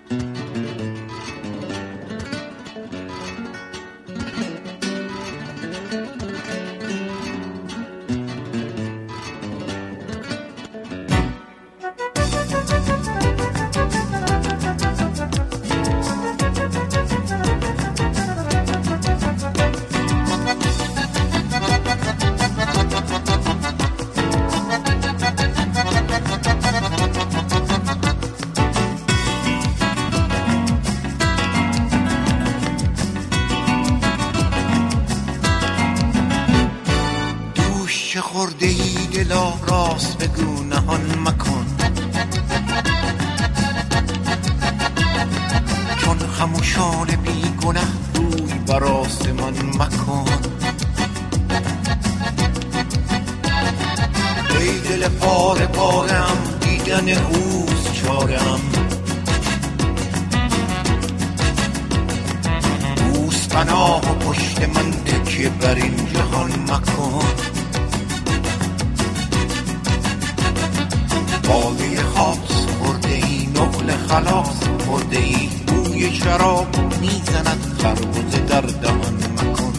چه خورده ای دلا راست بگو نهان مکن، چون خموشان بی گناه روی بر آسمان مکن. ای دل پاره پارم دیدن اوست چارم، اوست پناه و پشت من تکیه بر این جهان مکن. باده خاص خورده ای نقل خلاص خورده ای، بوی شراب میزند خربزه در دهان مکن.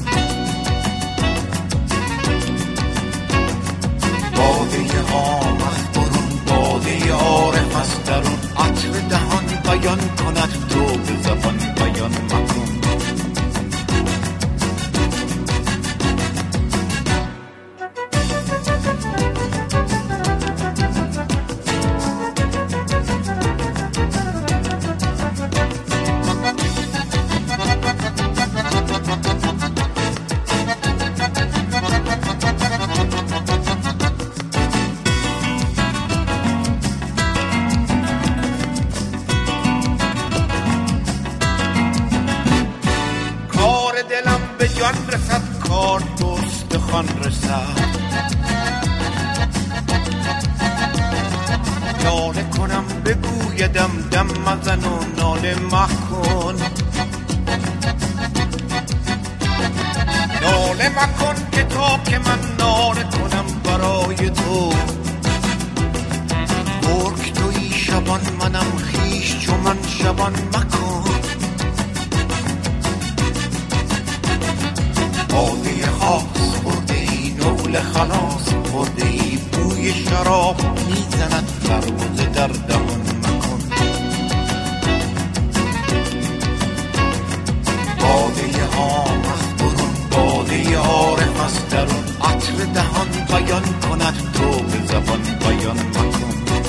باده عام از برون باده عارف از درون، عطر دهان بیان کند تو به زبان بیان مکن. دلم به جان رسد کار دوست خان رسد، ناله کنم بگویدم دم مزن و ناله مکن. ناله مکن که تا که من ناله کنم برای تو، گرگ تویی شبان منم خیش چو من شبان مکن. باده خاص خورده ای نقل خلاص خورده ای، بوی شراب میزند خربزه در دهان مکن. باده عام از برون باده عارف از درون، عطر دهان بیان کند تو به زبان بیان مکن.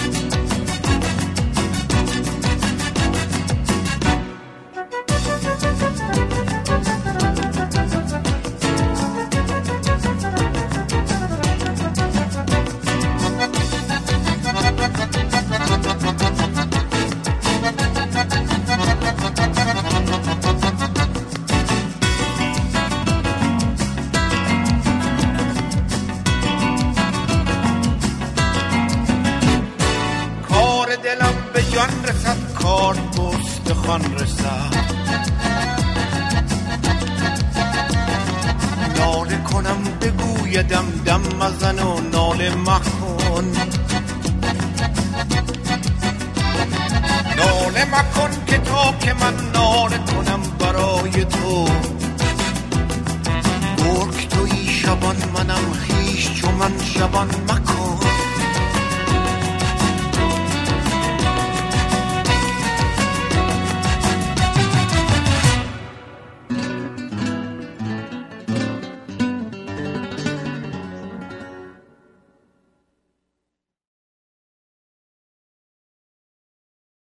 دلم به جان رسد کار دوست خان رسد، ناله کنم بگویدم دم مزن و ناله مکن. ناله مکن که تا که من ناله کنم برای تو، گرگ تویی شبان منم خیش چو من شبان مکن.